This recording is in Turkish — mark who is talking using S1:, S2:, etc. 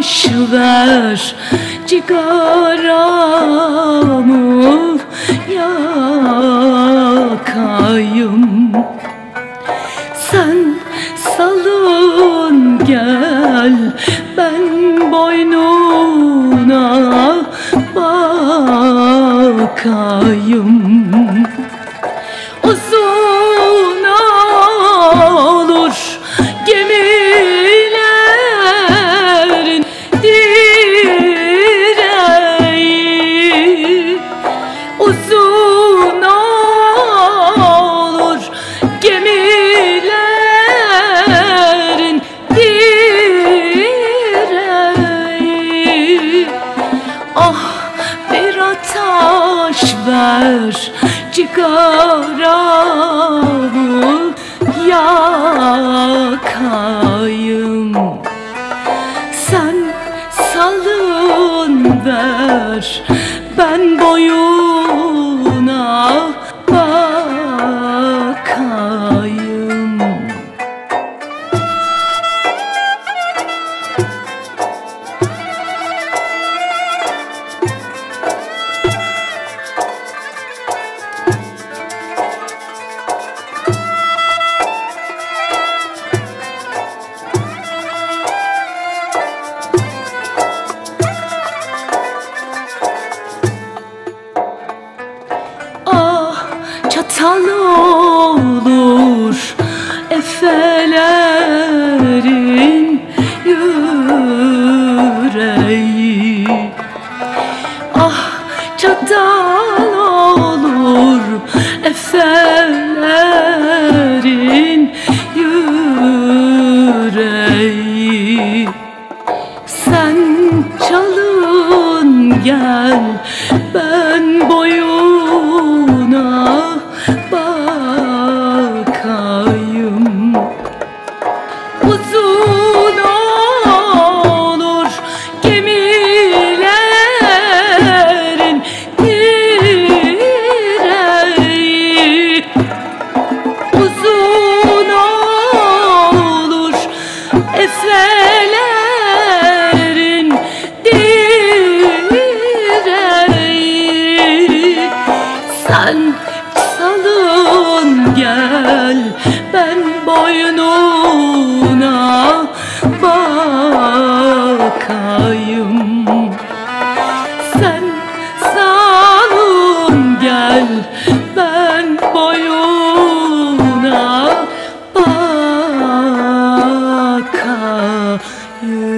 S1: taş ver, cigaramı yakayım. Sen salın gel, ben boynuna bakayım. Uzun olur gemilerin direği, uzun olur gemilerin direği. Ah, bir ateş ver, cigaramı yakayım. Sen salın ver, ben boyuna bakayım. Çatal olur efelerin yüreği. Ah, çatal olur efelerin yüreği. Sen çalın gel, ben boyuna bakayım. Uzun olur gemilerin direği, uzun olur efelerin direği. Sen salın gel, ben boynuna bakayım. Sen salın gel, ben boyuna bakayım.